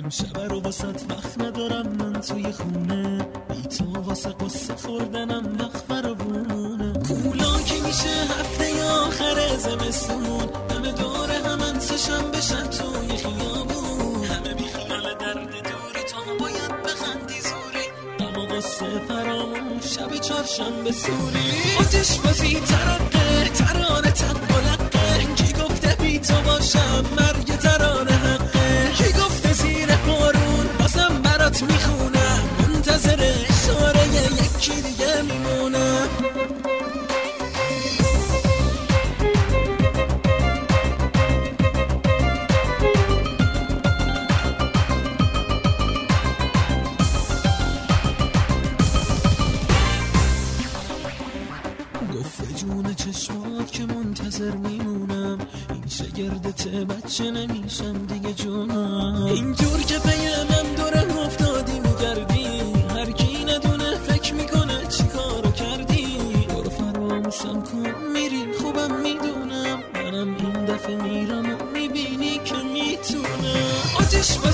شب رو واسط وقت ندارم من توی خونه، بی تو واسه قصه خوردنم وقت فراوونه. کولا که میشه هفته آخر زمستون، همه دوره همن سشم بشن توی خیابون، همه بی خیال درد دوری تا باید بخندی زوری، اما قصه فرامون شب چهارشنبه سوری. آتش بازی ترقه ترانه تقلقه، کی گفته بی تو باشم مرگ ترانه حقه، کی گفته زیر بارون بازم برات میخونم، منتظر اشاره یکی دیگه میمونم. گفته جون چشمات که منتظر میمونم، این شگردت بچه نمیشم دیگه جونم. اینجور که پیمم دوره افتادی میگردی، هر کی ندونه فکر میکنه چی کارو کردی. برو فراموشم کن میری خوبم میدونم، منم این دفعه میرم و میبینی که میتونم. آتش